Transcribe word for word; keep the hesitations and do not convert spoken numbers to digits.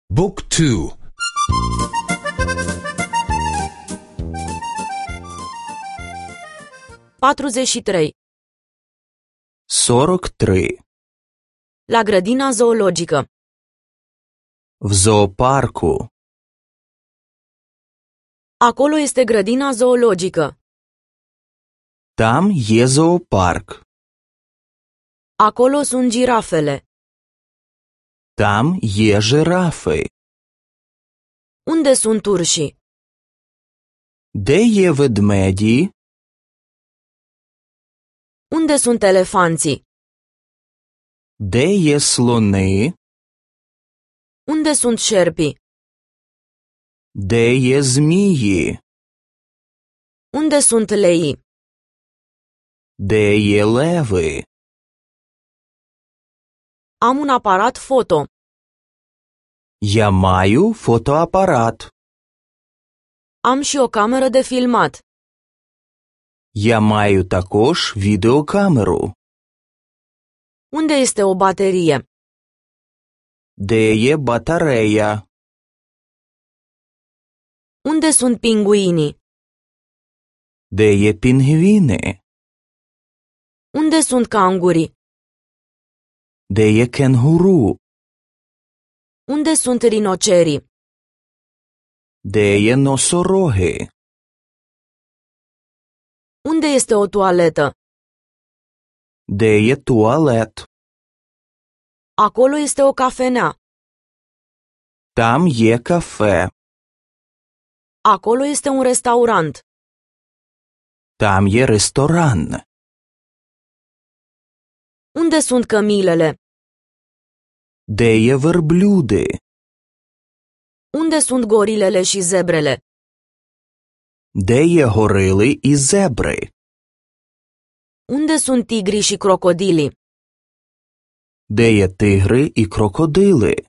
Book two. patruzeci și trei. сорок три. La grădina zoologică. В зоопарку. Acolo este grădina zoologică. Там є зоопарк. Acolo sunt girafele. Там є жирафи. Unde sunt urșii? Де є ведмеді? Unde sunt elefanții? Де є слони? Unde sunt șerpii? Де є змії? Unde sunt leii? Де є леви? Am un aparat foto. Я маю фотоапарат. Am și o cameră de filmat. Я маю також відеокамеру. Unde este o baterie? Де є батарея? Unde sunt pinguinii? Де є пінгвіни? Unde sunt cangurii? Де є кенгуру? Unde sunt rinocerii? Де є носороги? Unde este o toaletă? Де є туалет? Acolo este o cafenea. Там є кафе. Acolo este un restaurant. Там є ресторан. Unde sunt cămilele? Де є верблюди? Unde sunt gorilele și zebrele? Де є горили і зебри? Unde sunt tigrii și crocodilii? Де є тигри і крокодили?